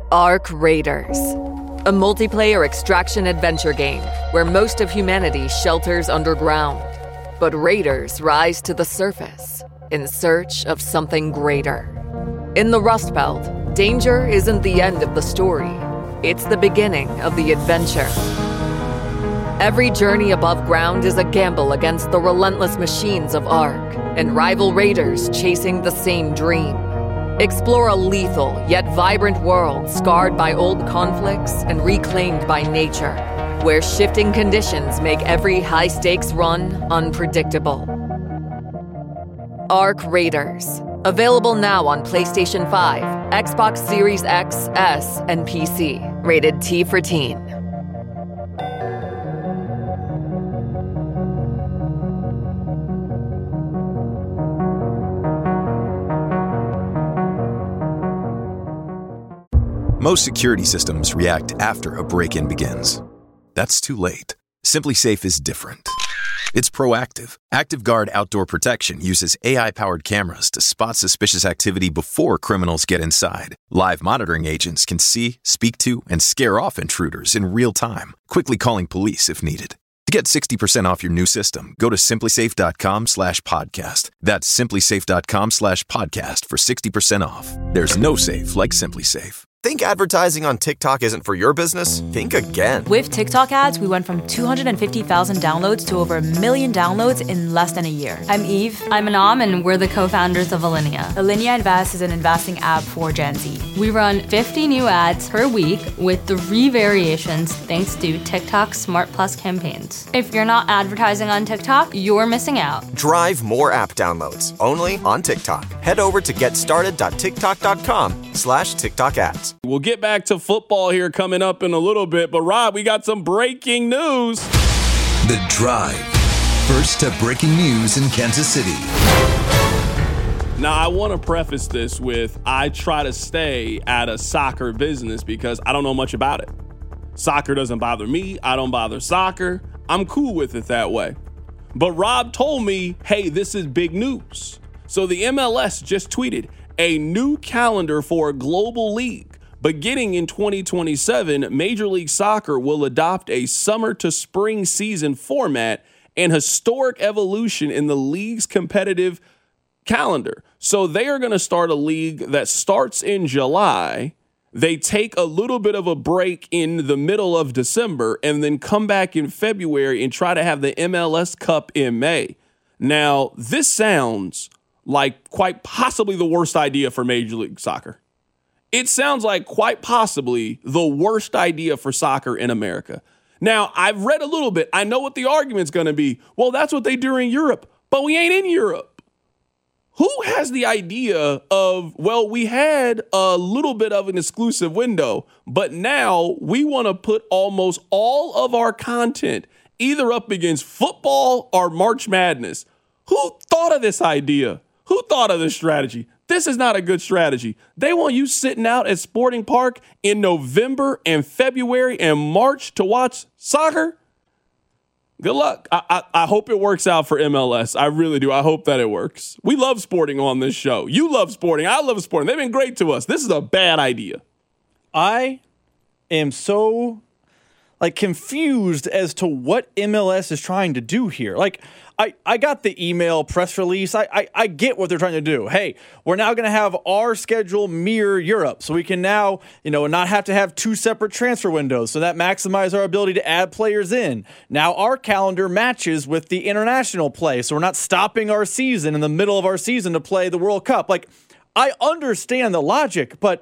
Ark Raiders, a multiplayer extraction adventure game where most of humanity shelters underground, but raiders rise to the surface in search of something greater. In the Rust Belt, danger isn't the end of the story. It's the beginning of the adventure. Every journey above ground is a gamble against the relentless machines of Ark and rival raiders chasing the same dream. Explore a lethal yet vibrant world scarred by old conflicts and reclaimed by nature, where shifting conditions make every high-stakes run unpredictable. Ark Raiders. Available now on PlayStation 5, Xbox Series X, S, and PC. Rated T for Teen. Most security systems react after a break-in begins. That's too late. SimpliSafe is different. It's proactive. ActiveGuard Outdoor Protection uses AI-powered cameras to spot suspicious activity before criminals get inside. Live monitoring agents can see, speak to, and scare off intruders in real time, quickly calling police if needed. To get 60% off your new system, go to SimpliSafe.com/podcast. That's SimpliSafe.com/podcast for 60% off. There's no safe like SimpliSafe. Think advertising on TikTok isn't for your business? Think again. With TikTok ads, we went from 250,000 downloads to over 1 million downloads in less than a year. I'm Eve. I'm Anam, and we're the co-founders of Alinea. Alinea Invest is an investing app for Gen Z. We run 50 new ads per week with 3 variations thanks to TikTok Smart Plus campaigns. If you're not advertising on TikTok, you're missing out. Drive more app downloads only on TikTok. Head over to getstarted.tiktok.com/TikTok ads. We'll get back to football here coming up in a little bit, but Rob, we got some breaking news. The Drive. First to breaking news in Kansas City. Now, I want to preface this with I try to stay out of soccer business because I don't know much about it. Soccer doesn't bother me. I don't bother soccer. I'm cool with it that way. But Rob told me, hey, this is big news. So the MLS just tweeted a new calendar for a global league. Beginning in 2027, Major League Soccer will adopt a summer to spring season format and historic evolution in the league's competitive calendar. So they are going to start a league that starts in July. They take a little bit of a break in the middle of December and then come back in February and try to have the MLS Cup in May. Now, this sounds like quite possibly the worst idea for Major League Soccer. It sounds like quite possibly the worst idea for soccer in America. Now, I've read a little bit. I know what the argument's going to be. Well, that's what they do in Europe, but we ain't in Europe. Who has the idea of, well, we had a little bit of an exclusive window, but now we want to put almost all of our content either up against football or March Madness? Who thought of this idea? Who thought of this strategy? This is not a good strategy. They want you sitting out at Sporting Park in November and February and March to watch soccer? Good luck. I hope it works out for MLS. I really do. I hope that it works. We love Sporting on this show. You love Sporting. I love Sporting. They've been great to us. This is a bad idea. I am so confused as to what MLS is trying to do here. I got the email press release. I get what they're trying to do. Hey, we're now going to have our schedule mirror Europe, so we can now, not have to have 2 separate transfer windows, so that maximize our ability to add players in. Now our calendar matches with the international play, so we're not stopping our season in the middle of our season to play the World Cup. I understand the logic, but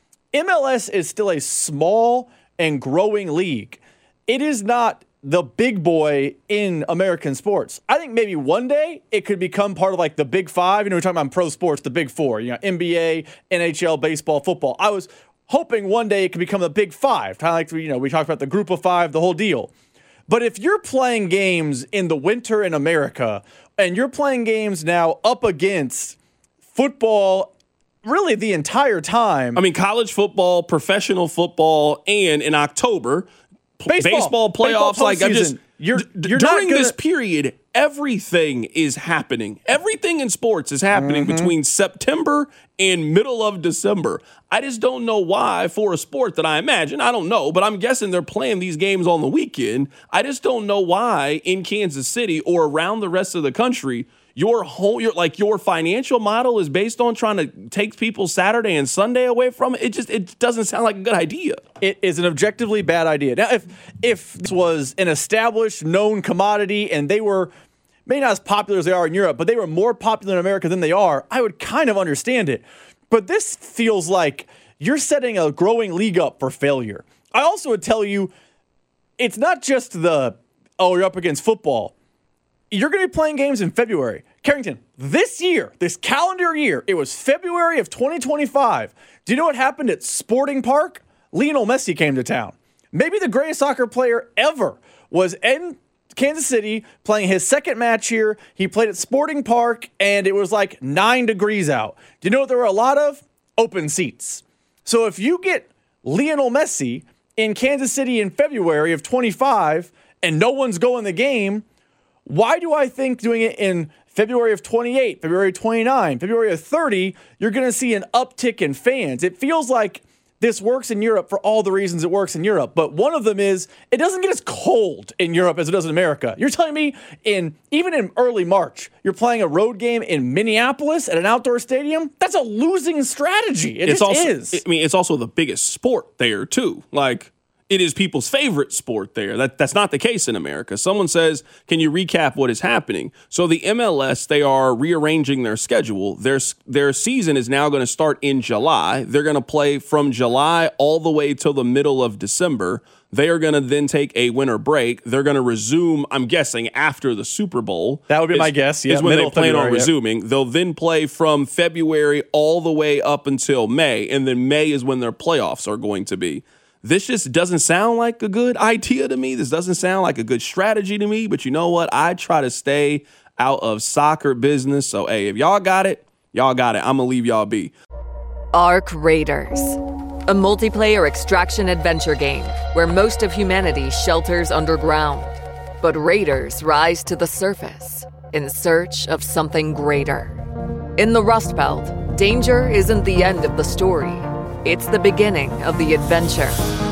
MLS is still a small and growing league. It is not the big boy in American sports. I think maybe one day it could become part of the big 5. We're talking about pro sports, the big 4, NBA, NHL, baseball, football. I was hoping one day it could become the big 5, kind of like, we talked about the group of 5, the whole deal. But if you're playing games in the winter in America and you're playing games now up against football really the entire time. I mean, college football, professional football, and in October, baseball playoffs. You're during this period, everything is happening. Everything in sports is happening between September and middle of December. I just don't know why for a sport that I imagine, I don't know, but I'm guessing they're playing these games on the weekend. I just don't know why in Kansas City or around the rest of the country, your financial model is based on trying to take people Saturday and Sunday away from it. It doesn't sound like a good idea. It is an objectively bad idea. Now, if this was an established, known commodity and they were maybe not as popular as they are in Europe, but they were more popular in America than they are, I would kind of understand it. But this feels like you're setting a growing league up for failure. I also would tell you, it's not just you're up against football. You're going to be playing games in February. Carrington, this calendar year, it was February of 2025. Do you know what happened at Sporting Park? Lionel Messi came to town. Maybe the greatest soccer player ever was in Kansas City playing his second match here. He played at Sporting Park, and it was like 9 degrees out. Do you know what there were a lot of? Open seats. So if you get Lionel Messi in Kansas City in February of 25 and no one's going the game, why do I think doing it in February of 28, February 29, February of 30, you're going to see an uptick in fans? It feels like this works in Europe for all the reasons it works in Europe. But one of them is it doesn't get as cold in Europe as it does in America. You're telling me even in early March, you're playing a road game in Minneapolis at an outdoor stadium? That's a losing strategy. It is. I mean, it's also the biggest sport there, too. Like, it is people's favorite sport there. That's not the case in America. Someone says, can you recap what is happening? So the MLS, they are rearranging their schedule. Their season is now going to start in July. They're going to play from July all the way till the middle of December. They are going to then take a winter break. They're going to resume, I'm guessing, after the Super Bowl. That would be my guess. Yeah, is when they plan on resuming. They'll then play from February all the way up until May, and then May is when their playoffs are going to be. This just doesn't sound like a good idea to me. This doesn't sound like a good strategy to me. But you know what? I try to stay out of soccer business. So, hey, if y'all got it, y'all got it. I'm going to leave y'all be. Arc Raiders, a multiplayer extraction adventure game where most of humanity shelters underground. But raiders rise to the surface in search of something greater. In the Rust Belt, danger isn't the end of the story. It's the beginning of the adventure.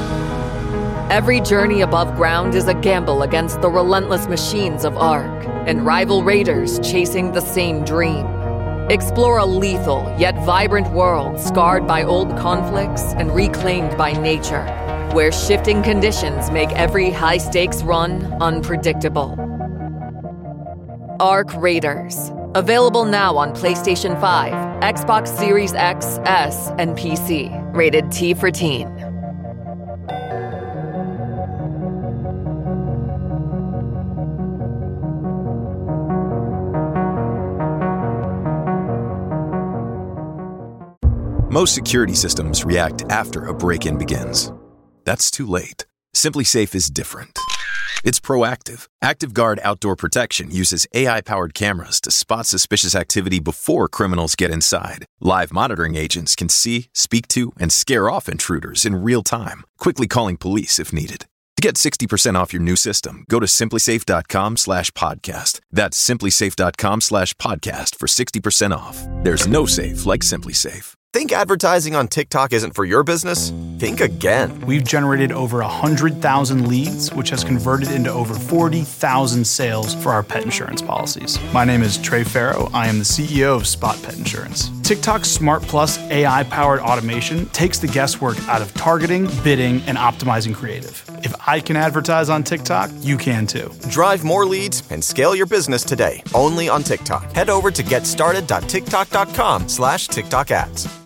Every journey above ground is a gamble against the relentless machines of Ark and rival raiders chasing the same dream. Explore a lethal yet vibrant world scarred by old conflicts and reclaimed by nature, where shifting conditions make every high-stakes run unpredictable. Arc Raiders. Available now on PlayStation 5, Xbox Series X, S, and PC. Rated T for Teen. Most security systems react after a break-in begins. That's too late. Simply Safe is different. It's proactive. ActiveGuard Outdoor Protection uses AI-powered cameras to spot suspicious activity before criminals get inside. Live monitoring agents can see, speak to, and scare off intruders in real time, quickly calling police if needed. To get 60% off your new system, go to simplysafe.com/podcast. That's simplysafe.com/podcast for 60% off. There's no safe like Simply Safe. Think advertising on TikTok isn't for your business? Think again. We've generated over 100,000 leads, which has converted into over 40,000 sales for our pet insurance policies. My name is Trey Farrow. I am the CEO of Spot Pet Insurance. TikTok's Smart Plus AI-powered automation takes the guesswork out of targeting, bidding, and optimizing creative. If I can advertise on TikTok, you can too. Drive more leads and scale your business today, only on TikTok. Head over to getstarted.tiktok.com/TikTok ads.